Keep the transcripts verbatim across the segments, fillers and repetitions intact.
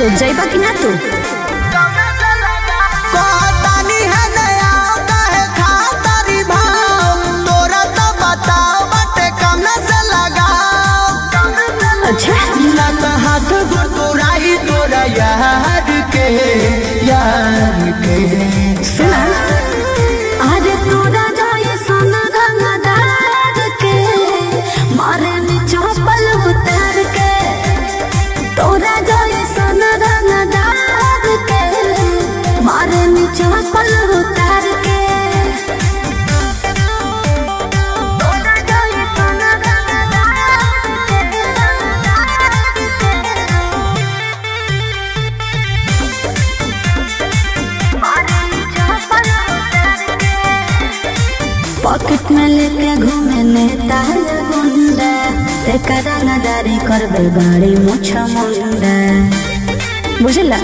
जइबा कि ना तू कहतानी है नया काहे खातरी भाव तोरा तो बताओ बटे कमना से लगाओ। अच्छा ना तो हाथ गुरगुराई तोरा यार के यार के सुना अरे तोरा जाए सोना गंगादार के मारे में चपल उतार के तोरा जाए सोना गंगादार के मारे में चपल उतार के तोरा जाए सोना गंगादार पॉकेट में लेके घूमे नेता गुंडा तेरा नदारी करबे गाड़ी मुछा मुंडा बुझला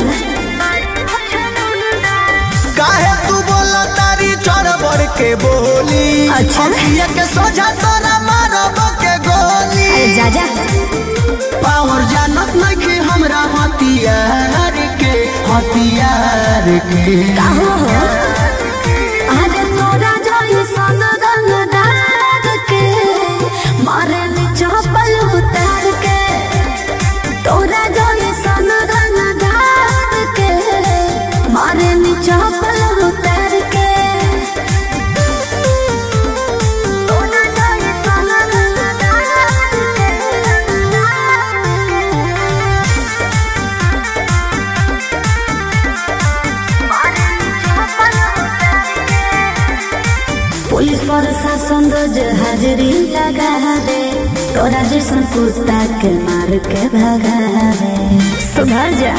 काहे तू बोला तारी चढ़ बढ़ के बोली। अच्छा। अखिया के सोझा तोरा मारब के गोली। अरे जा जा पावर जानत नहीं हमरा हथियार के हथियार के काहो हो अरे तोरा जाई सोना गंगादार के मारे में चपल उतार के तोरा जाई सोना गंगादार के मारे में चपल उतार के तोरा जाई सोना गंगादार के पुलिस प्रशासन रोज हाजिरी लगा दे तोरा जैसन कुत्ता के मार के भगा दे सुधर जा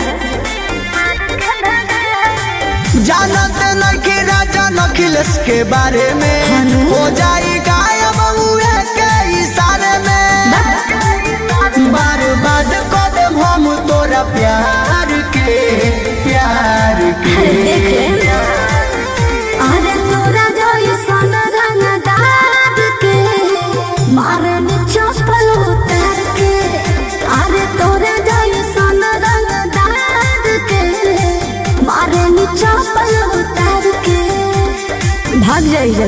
जानत नहीं राजा नखिलेश के बारे में हो जाई गायब उहे के इशारे में बर्बाद कर देम हम तोरा प्यार के प्यार के अरे देख ले अरे तोरा जाई सोना गंगादार के मारे में चप्पल उतार के अरे तोरा जाई सोना गंगादार के मारे में चप्पल उतार के भाग जाई